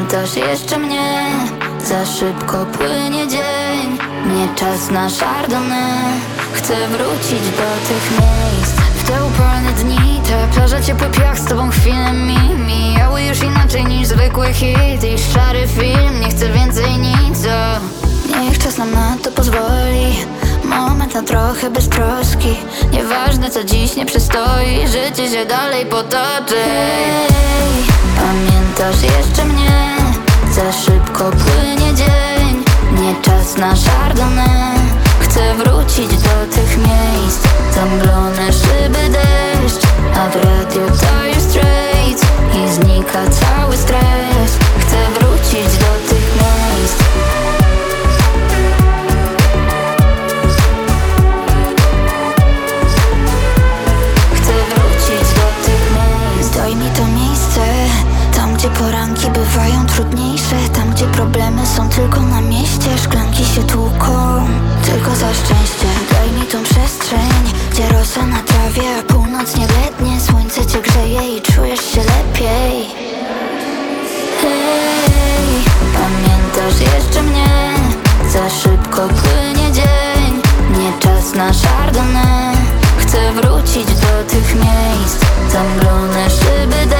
Pamiętasz jeszcze mnie? Za szybko płynie dzień, nie czas na Chardonnay. Chcę wrócić do tych miejsc, w te upalne dni. Ta plaża, ciepły piach, z tobą chwile mijały już inaczej niż zwykły hit i szary film. Nie chcę więcej nic, niech czas nam na to pozwoli. Moment na trochę beztroski. Nieważne co dziś nie przystoi, życie się dalej potoczy. Hej, pamiętasz jeszcze mnie? Za szybko płynie dzień, nie czas na Chardonnay. Chcę wrócić do tych miejsc, zamglone szyby, deszcz, a w radio Dire Straits i znika cały stres. Chcę wrócić do tych miejsc. Chcę wrócić do tych miejsc. Daj mi to miejsce, tam gdzie poranki bywają trudniejsze, tam gdzie problemy są tylko na mieście. Szklanki się tłuką, tylko za szczęście. Daj mi tą przestrzeń, gdzie rosa na trawie, a północ nie letnie. Słońce cię grzeje i czujesz się lepiej. Hej, pamiętasz jeszcze mnie? Za szybko płynie dzień, nie czas na Chardonnay. Chcę wrócić do tych miejsc, zamglone szyby,